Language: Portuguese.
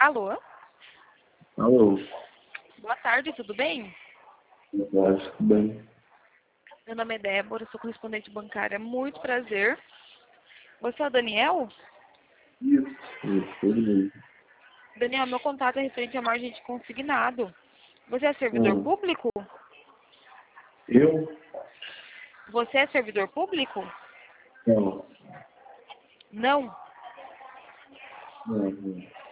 Alô? Alô, Boa tarde, tudo bem? boa tarde, tudo bem? Meu nome é Débora, sou correspondente bancária. Muito prazer. Você é o Daniel? Isso, ele mesmo. Daniel, meu contato é referente à margem de consignado. Você é servidor Ah, público? eu? Você é servidor público? Não, Não. não, não.